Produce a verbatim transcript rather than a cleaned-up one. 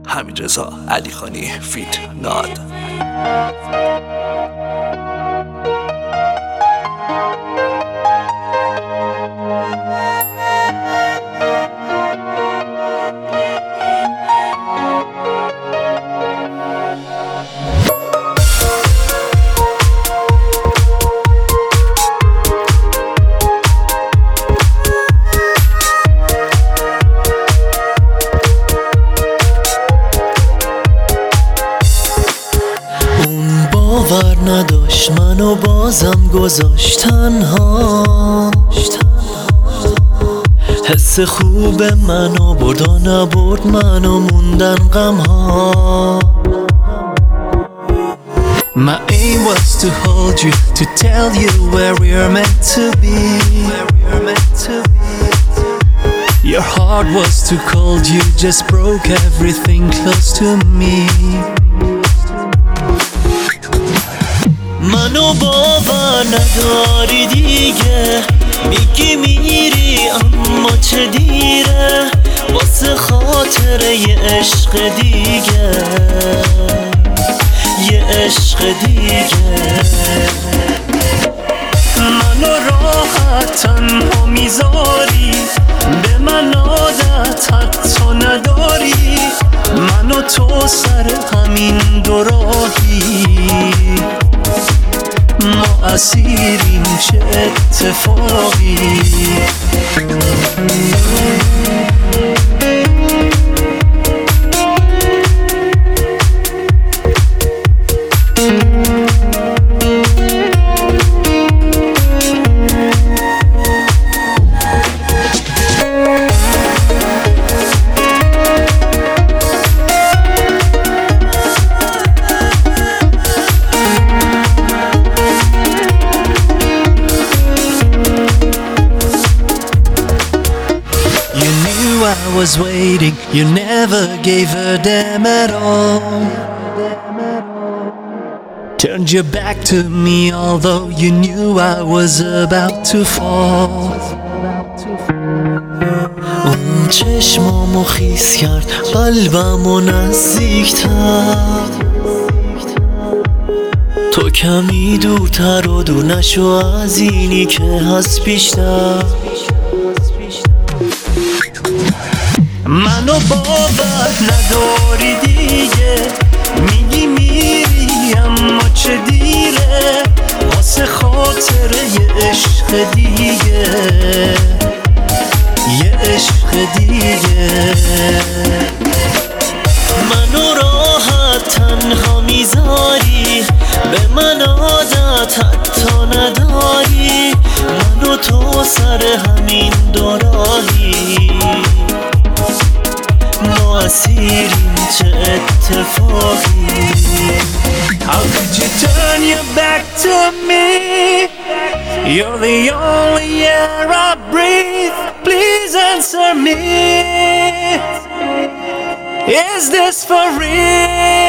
حمیدرضا علیخانی فیت ناد. باور نداشت منو بازم گذاشت تنها، حس خوب منو برد و نبرد منو موندن غم ها. My aim was to hold you, to tell you where we're meant to be. Your heart was too cold, you just broke everything close to me. منو باور نداری دیگه، میگی میری اما چه دیره، واسه خاطر یه عشق دیگه، یه عشق دیگه. منو راحت تنها میذاری، به من عادت حتی نداری، منو تو سر همین دو راهی، ما اسیریم چه اتفاقی. I was waiting, you never gave a damn at all. Turned your back to me although you knew I was about to fall. اون چشمامو خیس کرد، قلبمو نزدیک‌تر، تو کمی دورتر و دور نشو از اینی که هست بیشتر. منو باور نداری دیگه، میگی میری اما چه دیره، واسه خاطر یه عشق دیگه، یه عشق دیگه. منو راحت تنها میذاری، به من عادت حتی نداری، منو تو سر همین دو راهی، ما اسیریم چه اتفاقی. How could you turn your back to me? You're the only air I breathe. Please answer me. Is this for real?